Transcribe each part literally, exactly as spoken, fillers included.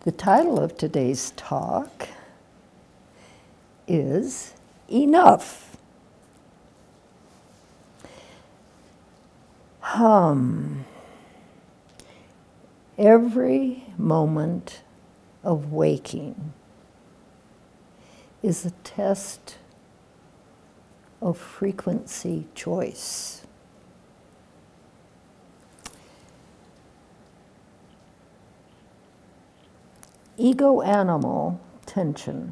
The title of today's talk is Enough. Hum. Every moment of waking is a test of frequency choice. Ego-animal tension,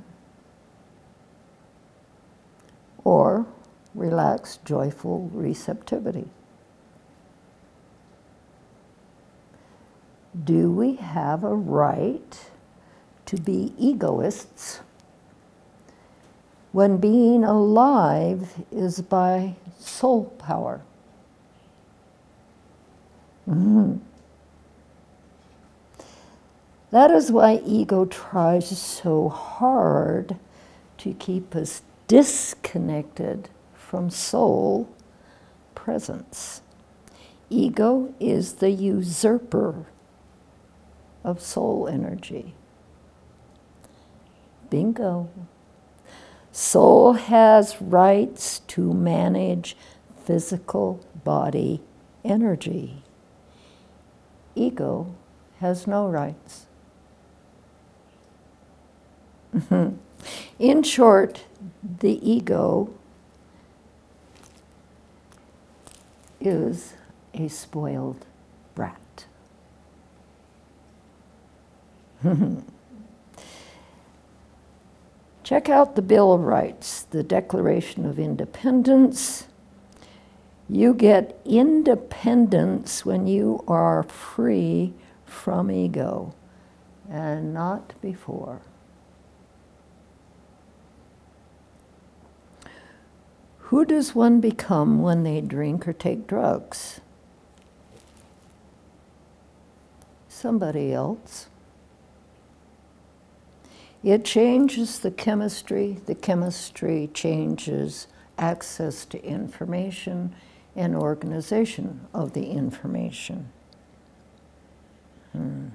or relaxed, joyful receptivity. Do we have a right to be egoists when being alive is by soul power? Mm-hmm. That is why ego tries so hard to keep us disconnected from soul presence. Ego is the usurper of soul energy. Bingo. Soul has rights to manage physical body energy. Ego has no rights. In short, the ego is a spoiled brat. Check out the Bill of Rights, the Declaration of Independence. You get independence when you are free from ego, and not before. Who does one become when they drink or take drugs? Somebody else. It changes the chemistry. The chemistry changes access to information and organization of the information. Hmm.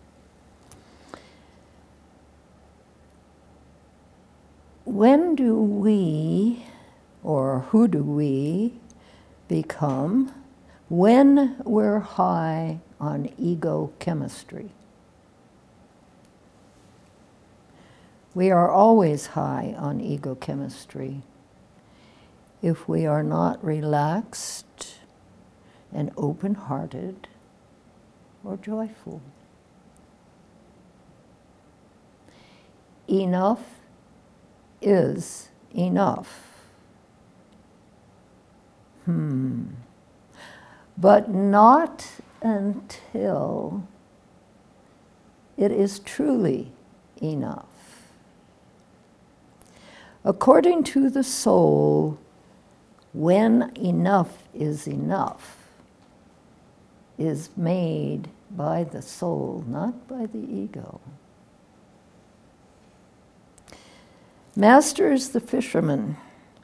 When do we, or who do we become when we're high on ego chemistry? We are always high on ego chemistry if we are not relaxed and open-hearted or joyful. Enough is enough. Hmm. But not until it is truly enough. According to the soul, when enough is enough is made by the soul, not by the ego. Master is the fisherman,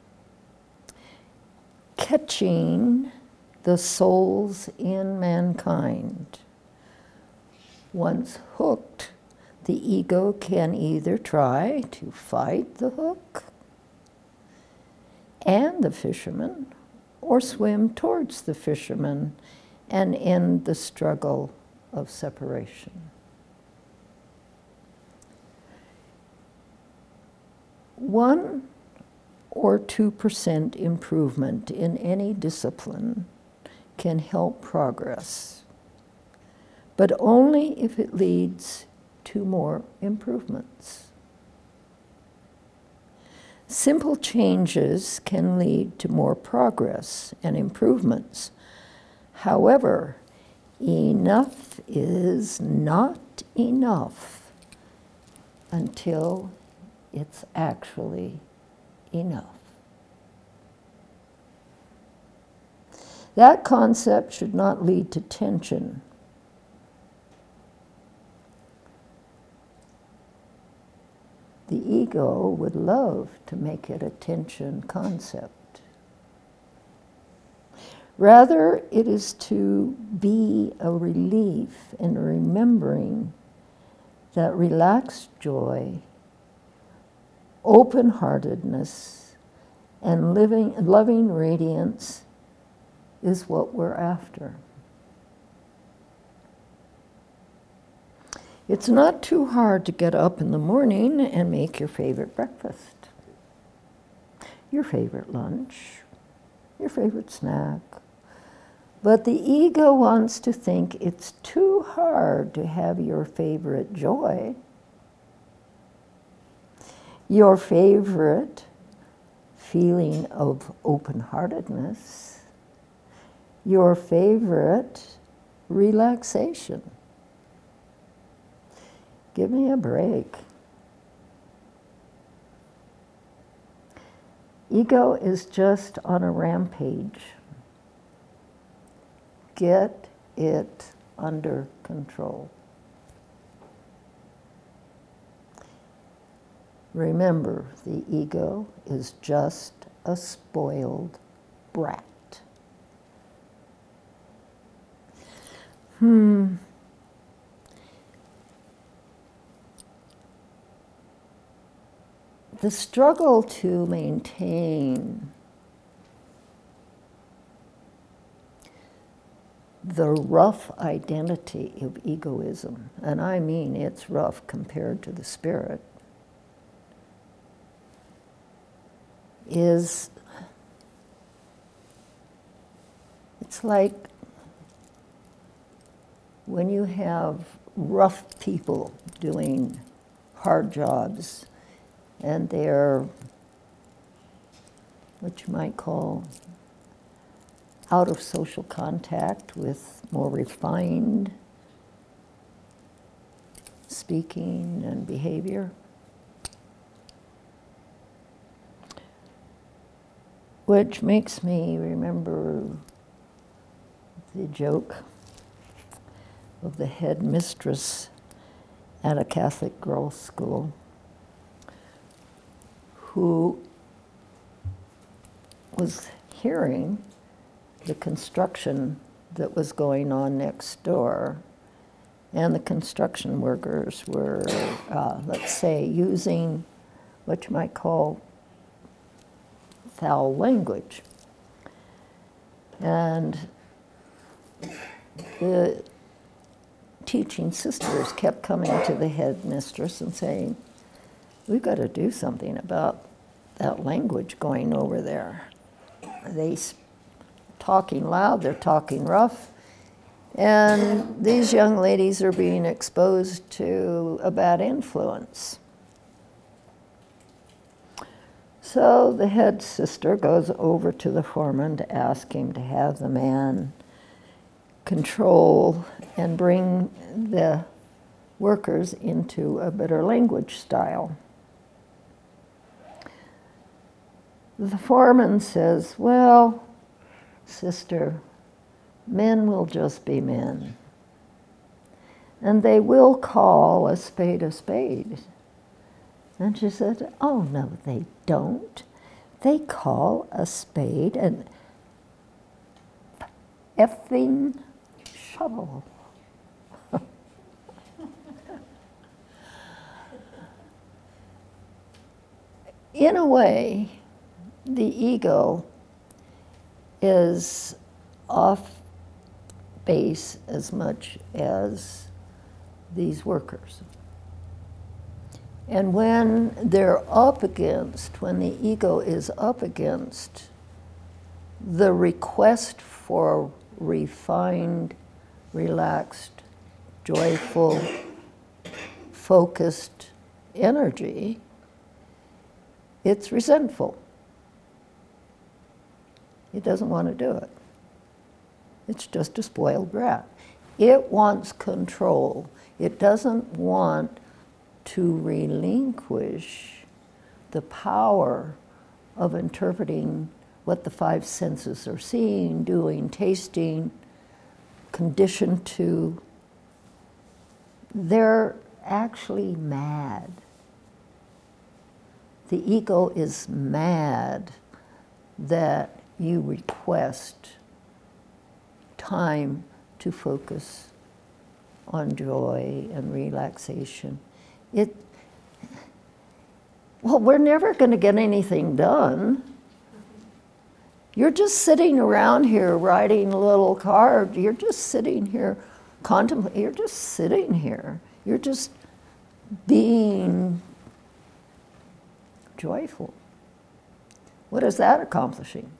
catching the souls in mankind. Once hooked, the ego can either try to fight the hook and the fisherman, or swim towards the fisherman and end the struggle of separation. One or two percent improvement in any discipline can help progress, but only if it leads to more improvements. Simple changes can lead to more progress and improvements. However, enough is not enough until it's actually enough. That concept should not lead to tension. The ego would love to make it a tension concept. Rather, it is to be a relief in remembering that relaxed joy, open-heartedness, and living, loving radiance is what we're after. It's not too hard to get up in the morning and make your favorite breakfast, your favorite lunch, your favorite snack. But the ego wants to think it's too hard to have your favorite joy, your favorite feeling of open-heartedness, your favorite relaxation. Give me a break. Ego is just on a rampage. Get it under control. Remember, the ego is just a spoiled brat. Hmm. The struggle to maintain the rough identity of egoism, and I mean it's rough compared to the spirit, is, it's like when you have rough people doing hard jobs and they're what you might call out of social contact with more refined speaking and behavior. Which makes me remember the joke of the headmistress at a Catholic girls' school who was hearing the construction that was going on next door. And the construction workers were, uh, let's say, using what you might call foul language. And the teaching sisters kept coming to the headmistress and saying, we've got to do something about that language going over there. They talking loud, they're talking rough, and these young ladies are being exposed to a bad influence. So the head sister goes over to the foreman to ask him to have the man control and bring the workers into a better language style. The foreman says, well, sister, men will just be men. And they will call a spade a spade. And she said, oh, no, they don't. They call a spade an effing shovel. In a way, the ego is off base as much as these workers. And when they're up against, when the ego is up against the request for refined, relaxed, joyful, focused energy, it's resentful. It doesn't want to do it. It's just a spoiled brat. It wants control. It doesn't want to relinquish the power of interpreting what the five senses are seeing, doing, tasting, conditioned to. They're actually mad. The ego is mad that you request time to focus on joy and relaxation. It, well, we're never going to get anything done. You're just sitting around here writing little cards. You're just sitting here contemplating. You're just sitting here. You're just being joyful. What is that accomplishing?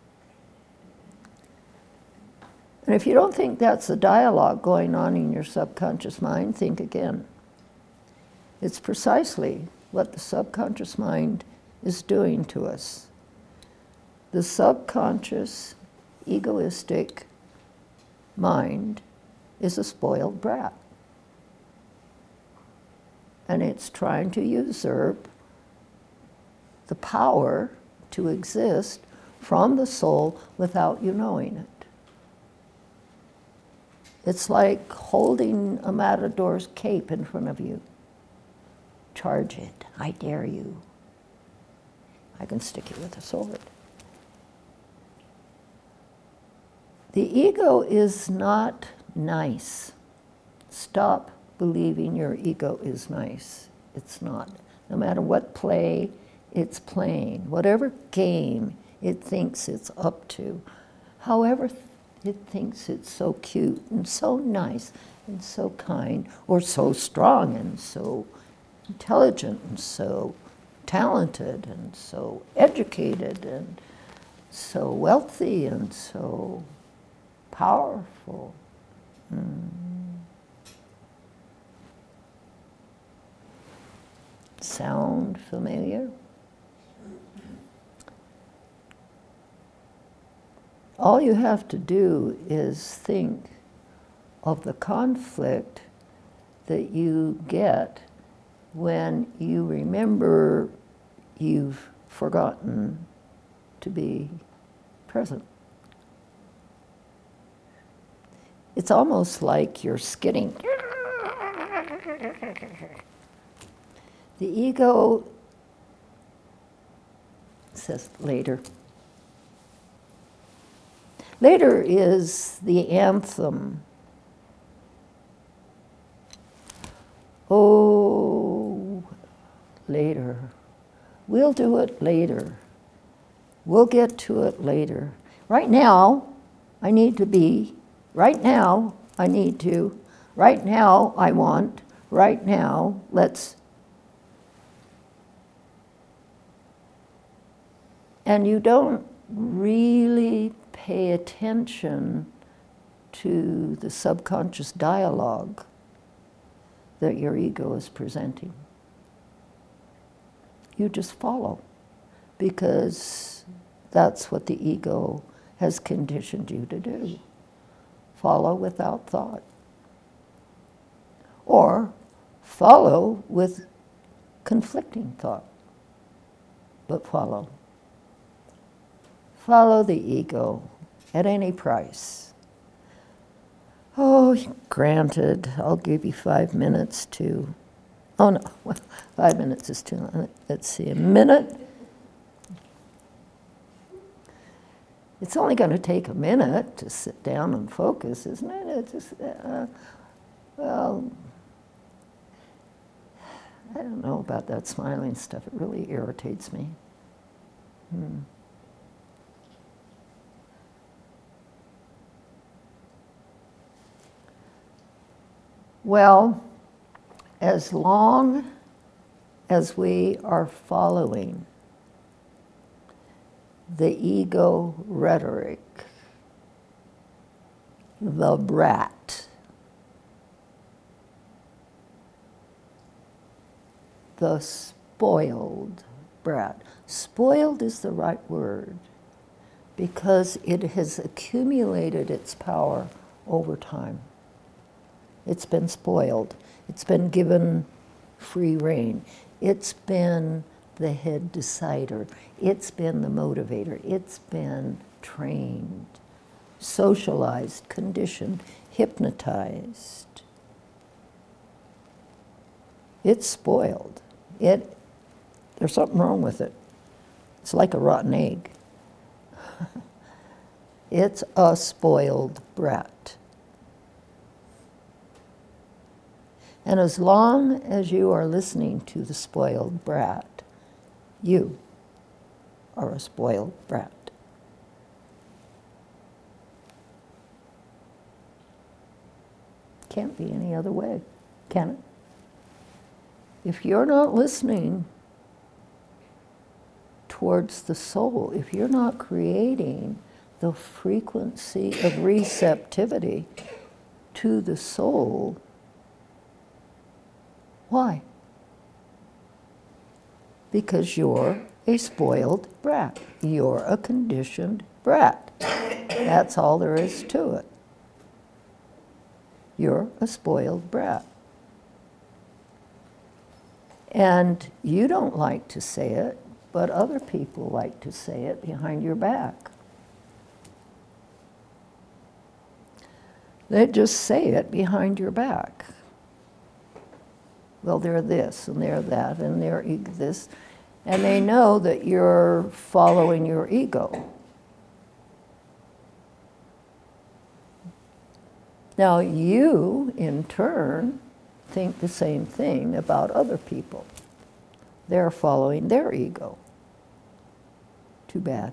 And if you don't think that's a dialogue going on in your subconscious mind, think again. It's precisely what the subconscious mind is doing to us. The subconscious, egoistic mind is a spoiled brat. And it's trying to usurp the power to exist from the soul without you knowing it. It's like holding a matador's cape in front of you. Charge it, I dare you. I can stick you with a sword. The ego is not nice. Stop believing your ego is nice. It's not. No matter what play it's playing, whatever game it thinks it's up to, however it thinks it's so cute and so nice and so kind, or so strong and so intelligent and so talented and so educated and so wealthy and so powerful. Mm. Sound familiar? All you have to do is think of the conflict that you get when you remember you've forgotten to be present. It's almost like you're skidding. The ego says later. Later is the anthem. Oh, later. We'll do it later. We'll get to it later. Right now, I need to be. Right now, I need to. Right now, I want. Right now, let's. And you don't really pay attention to the subconscious dialogue that your ego is presenting. You just follow, because that's what the ego has conditioned you to do. Follow without thought. Or follow with conflicting thought, but follow. Follow the ego at any price. Oh, granted, I'll give you five minutes to, oh no, well, five minutes is too long. Let's see, a minute. It's only going to take a minute to sit down and focus, isn't it? It's just, uh, well, I don't know about that smiling stuff. It really irritates me. Hmm. Well, as long as we are following the ego rhetoric, the brat, the spoiled brat. Spoiled is the right word, because it has accumulated its power over time. It's been spoiled. It's been given free rein. It's been the head decider. It's been the motivator. It's been trained, socialized, conditioned, hypnotized. It's spoiled. It, there's something wrong with it. It's like a rotten egg. It's a spoiled brat. And as long as you are listening to the spoiled brat, you are a spoiled brat. Can't be any other way, can it? If you're not listening towards the soul, if you're not creating the frequency of receptivity to the soul, why? Because you're a spoiled brat. You're a conditioned brat. That's all there is to it. You're a spoiled brat. And you don't like to say it, but other people like to say it behind your back. They just say it behind your back. Well, they're this, and they're that, and they're this. And they know that you're following your ego. Now, you, in turn, think the same thing about other people. They're following their ego. Too bad.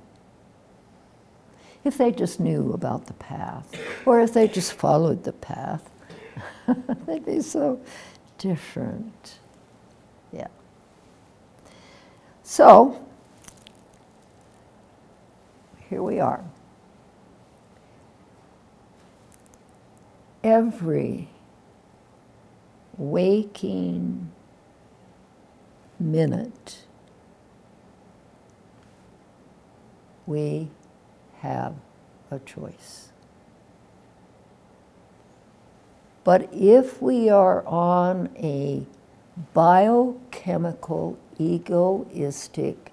If they just knew about the path, or if they just followed the path, they'd be so different. Yeah. So, here we are. Every waking minute, we have a choice. But if we are on a biochemical, egoistic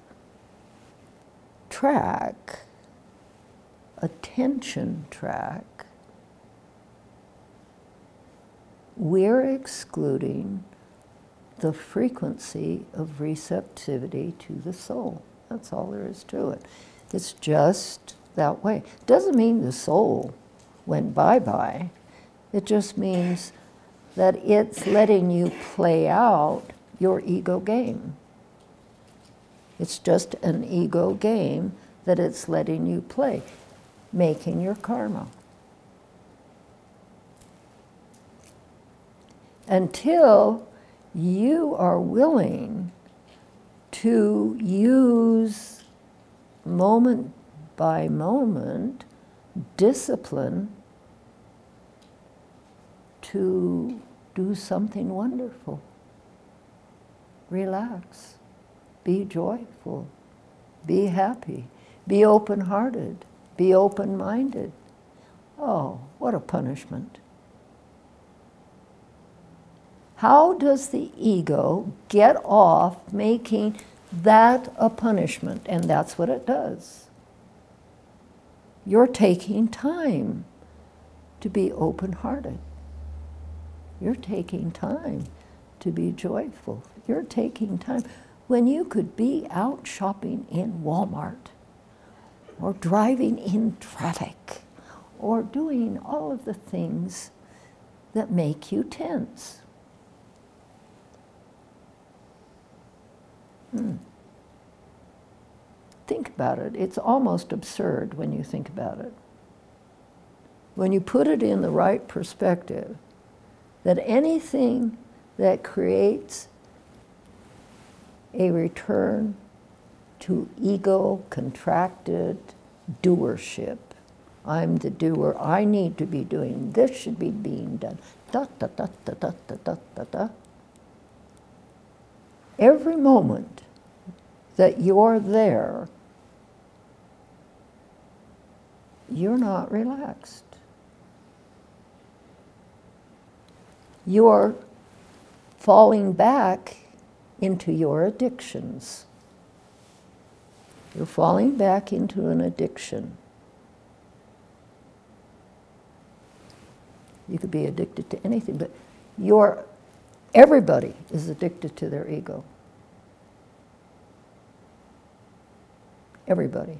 track, attention track, we're excluding the frequency of receptivity to the soul. That's all there is to it. It's just that way. It doesn't mean the soul went bye-bye. It just means that it's letting you play out your ego game. It's just an ego game that it's letting you play, making your karma. Until you are willing to use moment by moment discipline to do something wonderful. Relax, be joyful, be happy, be open-hearted, be open-minded. Oh, what a punishment. How does the ego get off making that a punishment? And that's what it does. You're taking time to be open-hearted. You're taking time to be joyful. You're taking time when you could be out shopping in Walmart or driving in traffic or doing all of the things that make you tense. Hmm. Think about it. It's almost absurd when you think about it. When you put it in the right perspective, that anything that creates a return to ego contracted doership. I'm the doer. I need to be doing this, should be being done. Da, da, da, da, da, da, da, da, da. Every moment that you're there, you're not relaxed. You're falling back into your addictions. You're falling back into an addiction. You could be addicted to anything, but you're, everybody is addicted to their ego. Everybody.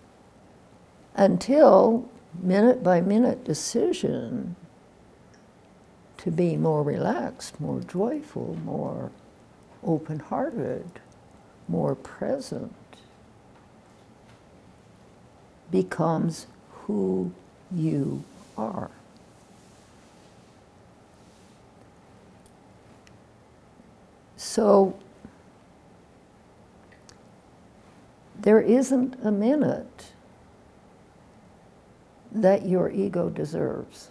Until minute by minute decision to be more relaxed, more joyful, more open-hearted, more present, becomes who you are. So there isn't a minute that your ego deserves.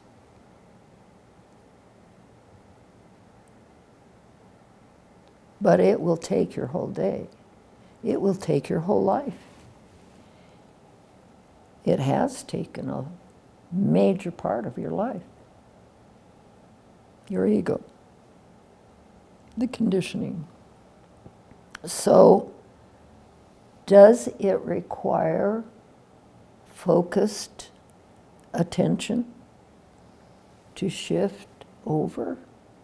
But it will take your whole day. It will take your whole life. It has taken a major part of your life. Your ego. The conditioning. So, does it require focused attention to shift over?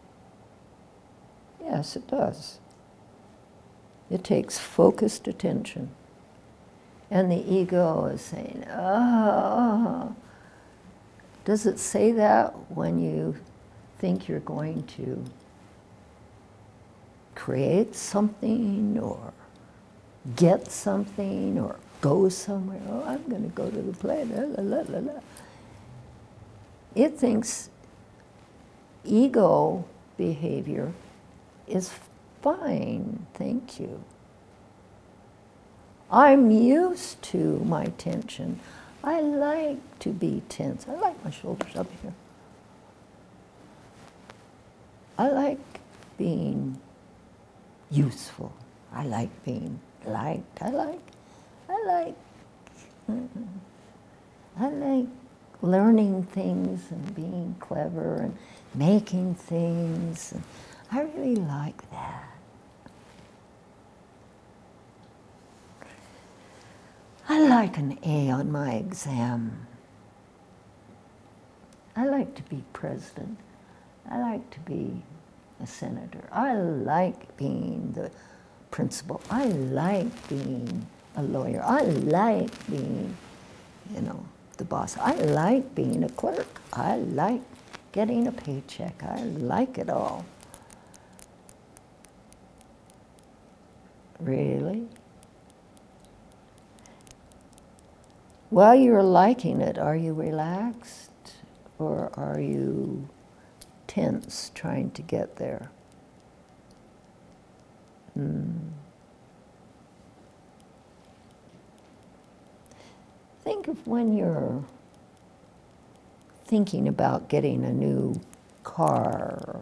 Yes, it does. It takes focused attention. And the ego is saying, oh. Does it say that when you think you're going to create something or get something or go somewhere? Oh, I'm going to go to the play. La, la, la, la, la. It thinks ego behavior is fine, thank you. I'm used to my tension. I like to be tense. I like my shoulders up here. I like being useful. I like being liked. I like, I like, I like learning things and being clever and making things. And I really like that. I like an A on my exam. I like to be president. I like to be a senator. I like being the principal. I like being a lawyer. I like being, you know, the boss. I like being a clerk. I like getting a paycheck. I like it all. Really? While you're liking it, are you relaxed or are you tense trying to get there? Mm. Think of when you're thinking about getting a new car.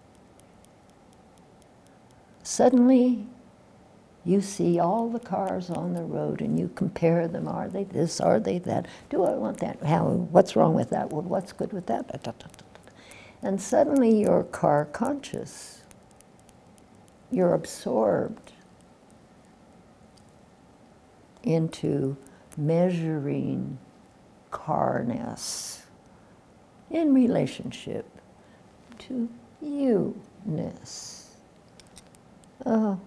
Suddenly, you see all the cars on the road and you compare them. Are they this? Are they that? Do I want that? How, what's wrong with that? Well, what's good with that? And suddenly you're car conscious. You're absorbed into measuring carness in relationship to you-ness. Oh.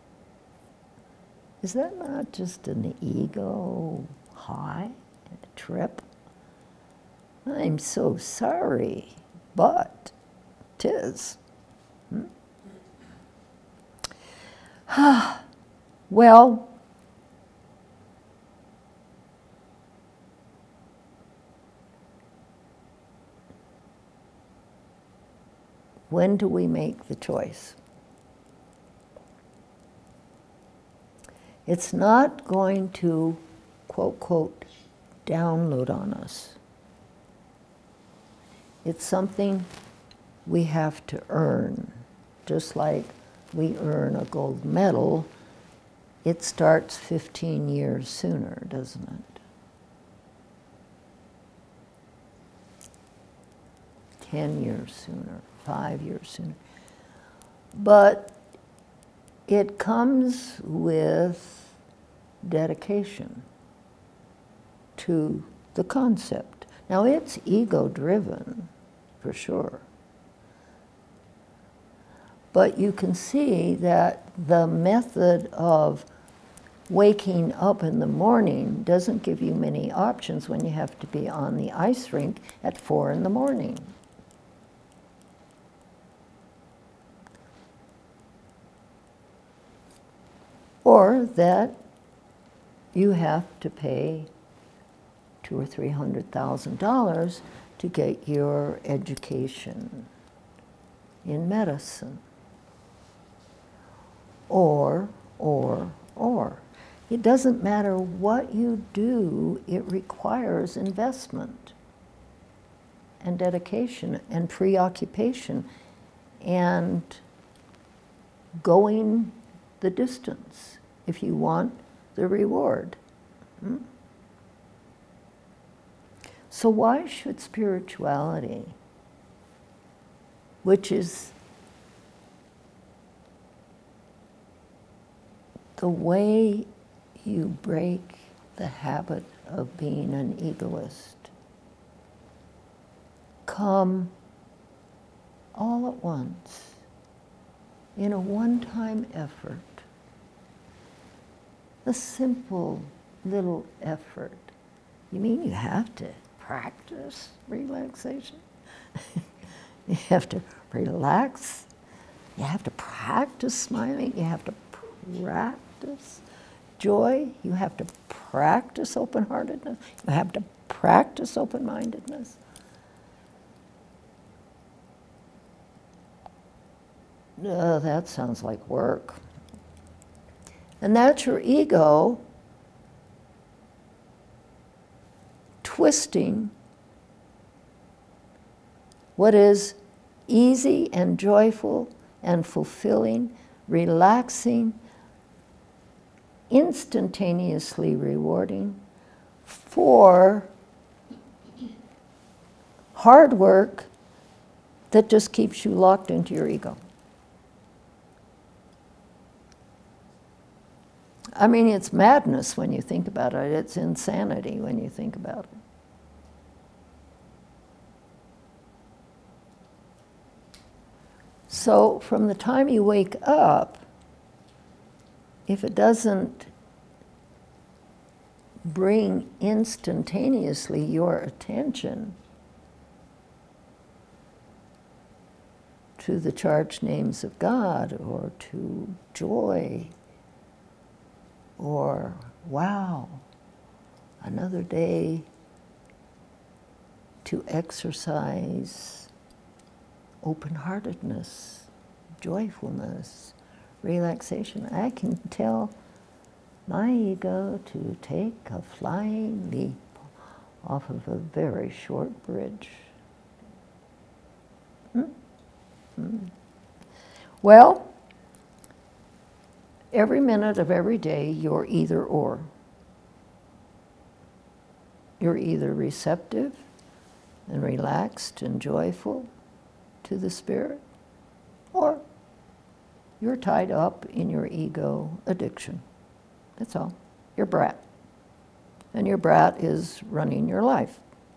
Is that not just an ego high, a trip? I'm so sorry, but 'tis. Hmm? Well, when do we make the choice? It's not going to, quote, quote, download on us. It's something we have to earn. Just like we earn a gold medal, it starts fifteen years sooner, doesn't it? ten years sooner, five years sooner. But it comes with dedication to the concept. Now, it's ego-driven, for sure. But you can see that the method of waking up in the morning doesn't give you many options when you have to be on the ice rink at four in the morning. or that you have to pay two or three hundred thousand dollars to get your education in medicine. Or, or, or. It doesn't matter what you do, it requires investment and dedication and preoccupation and going the distance if you want the reward. Hmm? So why should spirituality, which is the way you break the habit of being an egoist, come all at once in a one-time effort, a simple little effort. You mean you have to practice relaxation? You have to relax. You have to practice smiling. You have to practice joy. You have to practice open-heartedness. You have to practice open-mindedness. Uh, that sounds like work. And that's your ego twisting what is easy and joyful and fulfilling, relaxing, instantaneously rewarding for hard work that just keeps you locked into your ego. I mean, it's madness when you think about it. It's insanity when you think about it. So from the time you wake up, if it doesn't bring instantaneously your attention to the charged names of God or to joy, or, wow, another day to exercise open-heartedness, joyfulness, relaxation. I can tell my ego to take a flying leap off of a very short bridge. Hmm? Hmm. Well, every minute of every day, you're either or. You're either receptive and relaxed and joyful to the Spirit, or you're tied up in your ego addiction. That's all. You're brat. And your brat is running your life.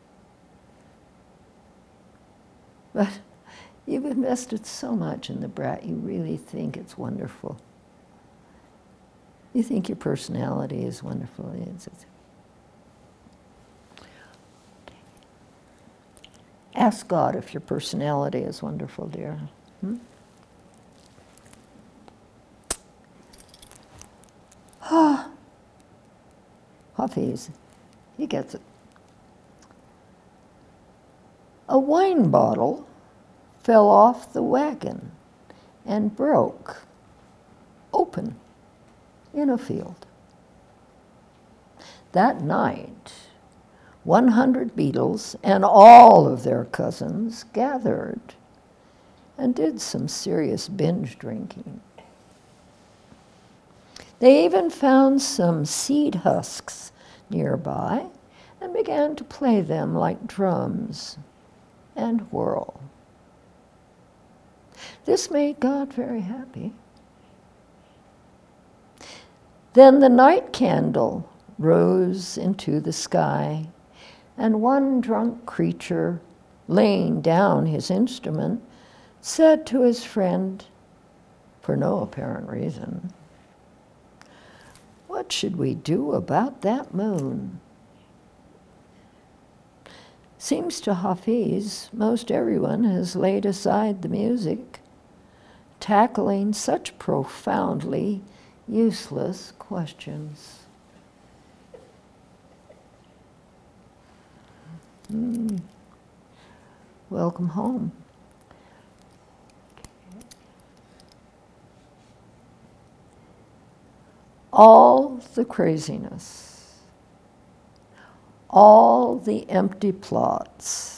But you've invested so much in the brat, you really think it's wonderful. You think your personality is wonderful. It's, it's, ask God if your personality is wonderful, dear. Hmm? Ah, Hafiz, he gets it. A wine bottle fell off the wagon and broke open in a field. That night, one hundred beetles and all of their cousins gathered and did some serious binge drinking. They even found some seed husks nearby and began to play them like drums and whirl. This made God very happy. Then the night candle rose into the sky, and one drunk creature, laying down his instrument, said to his friend, for no apparent reason, "What should we do about that moon?" Seems to Hafiz, most everyone has laid aside the music, tackling such profoundly useless questions. Mm. Welcome home. All the craziness, all the empty plots,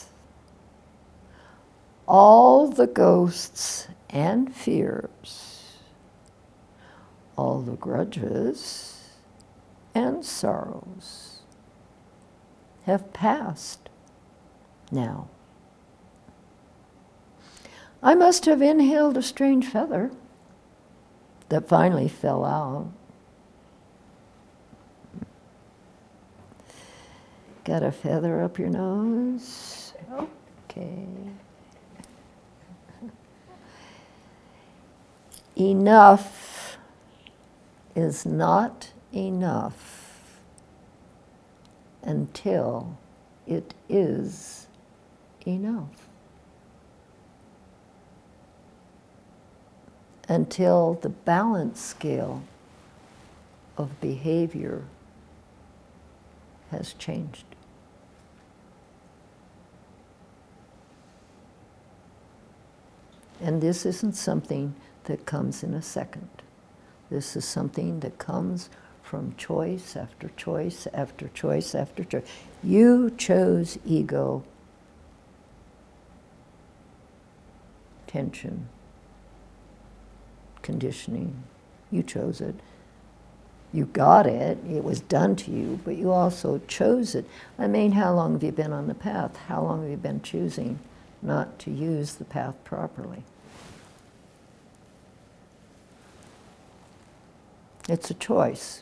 all the ghosts and fears, all the grudges and sorrows have passed now. I must have inhaled a strange feather that finally fell out. Got a feather up your nose? Okay. Enough is not enough until it is enough. Until the balance scale of behavior has changed. And this isn't something that comes in a second. This is something that comes from choice after choice after choice after choice. You chose ego, tension, conditioning. You chose it. You got it. It was done to you, but you also chose it. I mean, how long have you been on the path? How long have you been choosing not to use the path properly? It's a choice.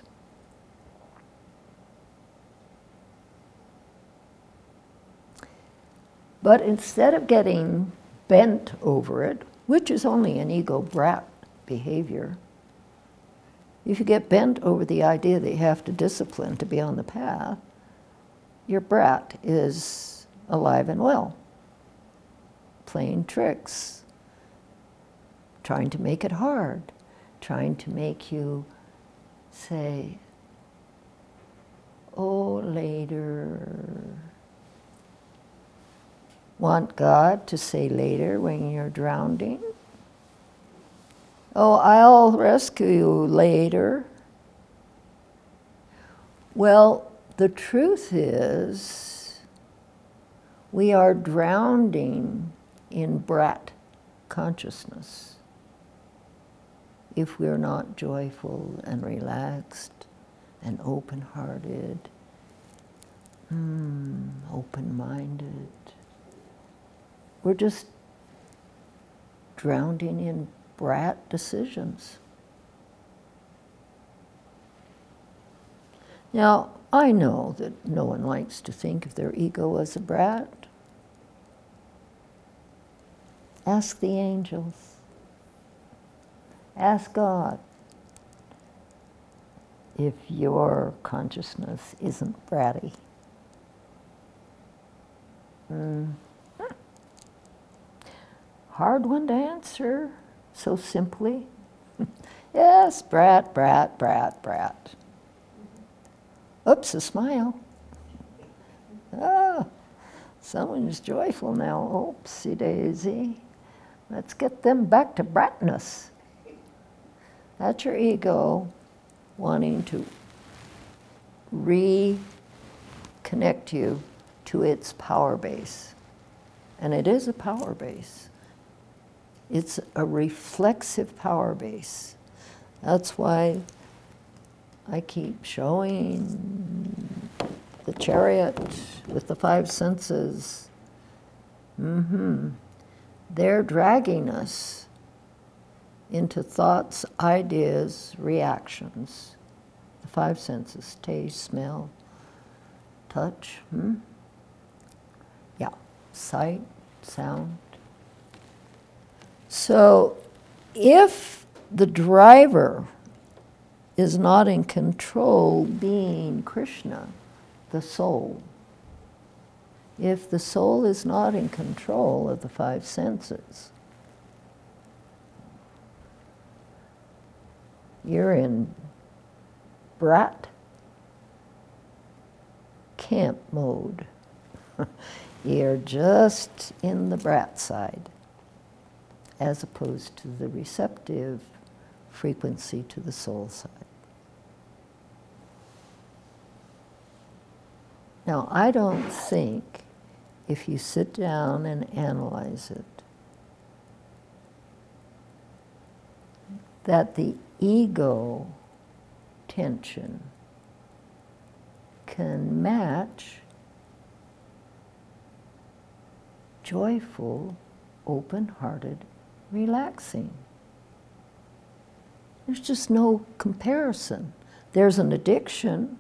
But instead of getting bent over it, which is only an ego brat behavior, if you get bent over the idea that you have to discipline to be on the path, your brat is alive and well, playing tricks, trying to make it hard, trying to make you say, oh, later. Want God to say later when you're drowning? Oh, I'll rescue you later. Well, the truth is, we are drowning in brat consciousness if we're not joyful and relaxed and open-hearted, mm, open-minded. We're just drowning in brat decisions. Now, I know that no one likes to think of their ego as a brat. Ask the angels. Ask God if your consciousness isn't bratty. Mm. Hard one to answer so simply. Yes, brat, brat, brat, brat. Oops, a smile. Ah, someone's joyful now. Oopsie daisy. Let's get them back to bratness. That's your ego wanting to reconnect you to its power base. And it is a power base. It's a reflexive power base. That's why I keep showing the chariot with the five senses. Mm-hmm. They're dragging us into thoughts, ideas, reactions. The five senses, taste, smell, touch, hmm? Yeah, sight, sound. So if the driver is not in control, being Krishna, the soul, if the soul is not in control of the five senses, You're in brat camp mode. You're just in the brat side, as opposed to the receptive frequency to the soul side. Now, I don't think, if you sit down and analyze it, that the ego tension can match joyful, open-hearted, relaxing. There's just no comparison. There's an addiction,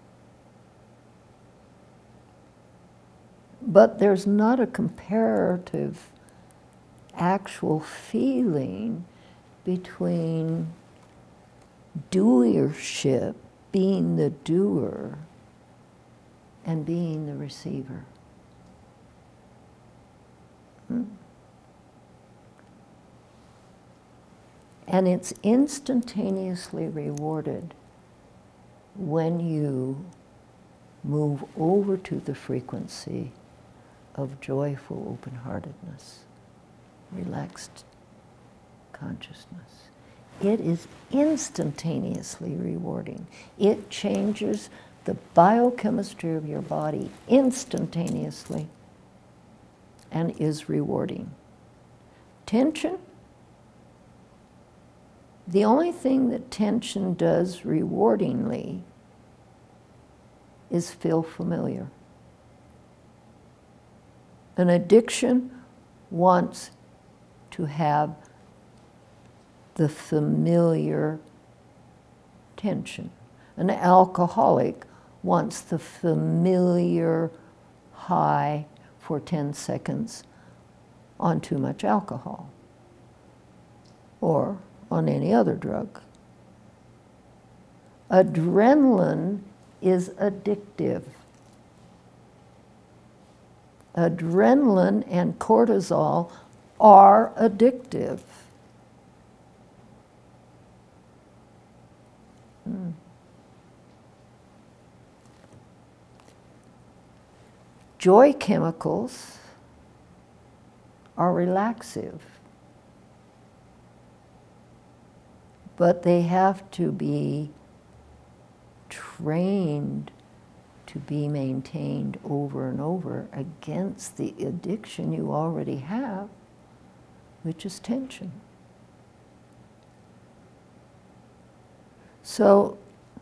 but there's not a comparative actual feeling between doership, being the doer, and being the receiver. Hmm? And it's instantaneously rewarded when you move over to the frequency of joyful open-heartedness, relaxed consciousness. It is instantaneously rewarding. It changes the biochemistry of your body instantaneously and is rewarding. Tension, the only thing that tension does rewardingly is feel familiar. An addiction wants to have the familiar tension. An alcoholic wants the familiar high for ten seconds on too much alcohol or on any other drug. Adrenaline is addictive. Adrenaline and cortisol are addictive. Hmm. Joy chemicals are relaxive, but they have to be trained to be maintained over and over against the addiction you already have, which is tension. So,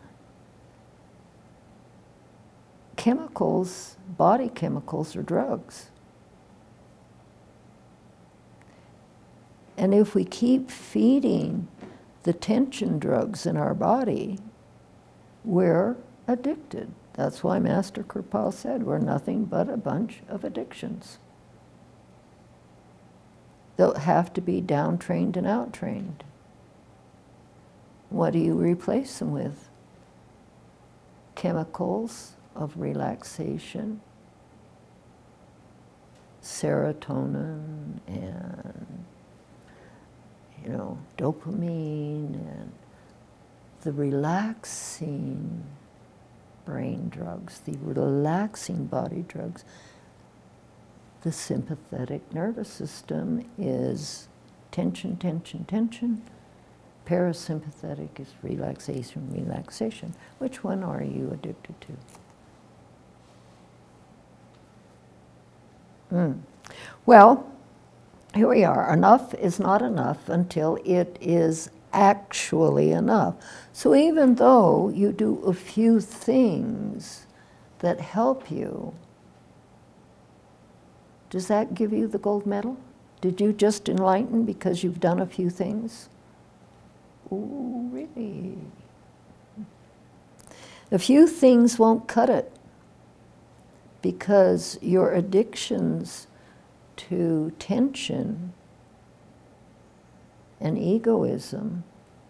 chemicals, body chemicals, are drugs. And if we keep feeding the tension drugs in our body, we're addicted. That's why Master Kirpal said we're nothing but a bunch of addictions. They'll have to be down-trained and out-trained. What do you replace them with? Chemicals of relaxation, serotonin, and you know, dopamine, and the relaxing brain drugs, the relaxing body drugs. The sympathetic nervous system is tension, tension, tension. Parasympathetic is relaxation, relaxation. Which one are you addicted to? Mm. Well, here we are. Enough is not enough until it is actually enough. So even though you do a few things that help you, does that give you the gold medal? Did you just enlighten because you've done a few things? Ooh, really? A few things won't cut it, because your addictions to tension and egoism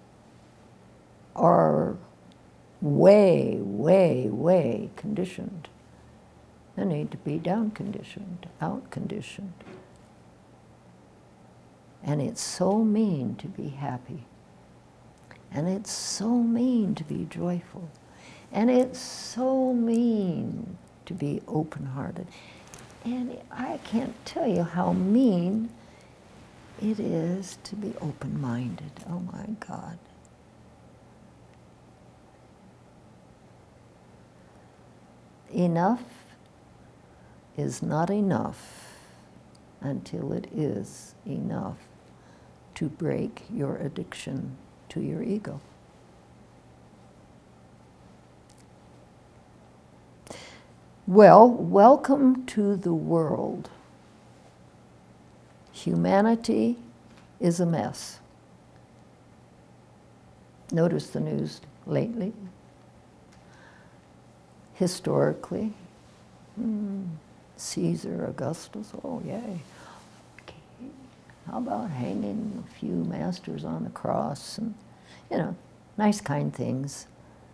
are way, way, way conditioned. They need to be down conditioned, out conditioned. And it's so mean to be happy. And it's so mean to be joyful. And it's so mean to be open-hearted. And I can't tell you how mean it is to be open-minded. Oh my God. Enough is not enough until it is enough to break your addiction to your ego. Well, welcome to the world. Humanity is a mess. Notice the news lately. Historically, hmm, Caesar Augustus, oh yay. Okay. How about hanging a few masters on the cross and, you know, nice kind things.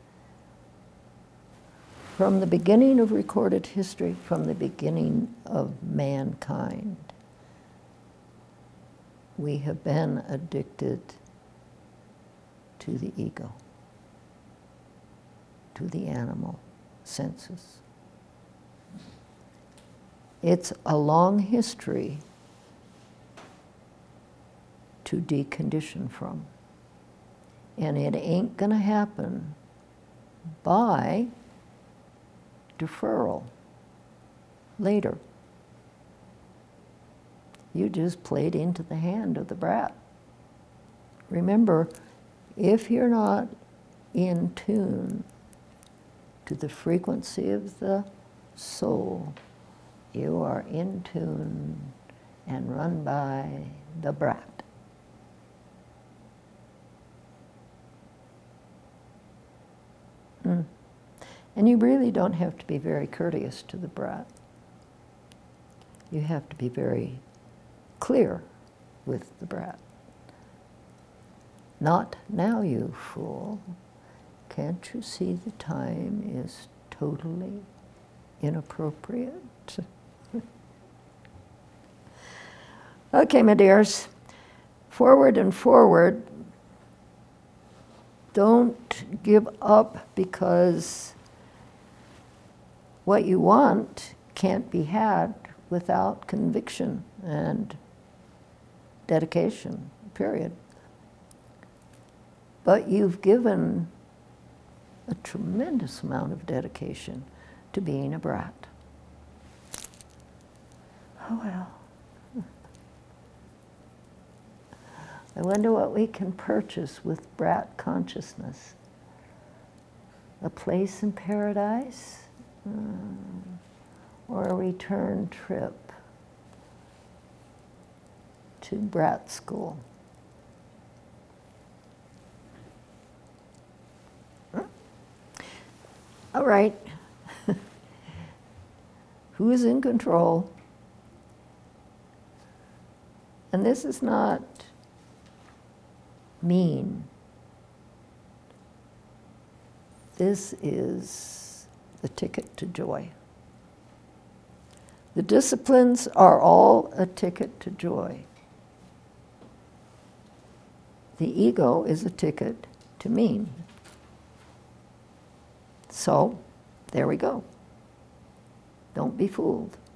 From the beginning of recorded history, from the beginning of mankind, we have been addicted to the ego, to the animal senses. It's a long history to decondition from. And it ain't gonna happen by deferral later. You just played into the hand of the brat. Remember, if you're not in tune to the frequency of the soul, you are in tune and run by the brat. Mm. And you really don't have to be very courteous to the brat. You have to be very clear with the brat. Not now, you fool. Can't you see the time is totally inappropriate? Okay, my dears, forward and forward. Don't give up because what you want can't be had without conviction and dedication, period. But you've given a tremendous amount of dedication to being a brat. Oh well. I wonder what we can purchase with brat consciousness. A place in paradise? Mm. Or a return trip to brat school? Huh? All right. Who is in control? And this is not mean. This is the ticket to joy. The disciplines are all a ticket to joy. The ego is a ticket to mean. So, there we go. Don't be fooled.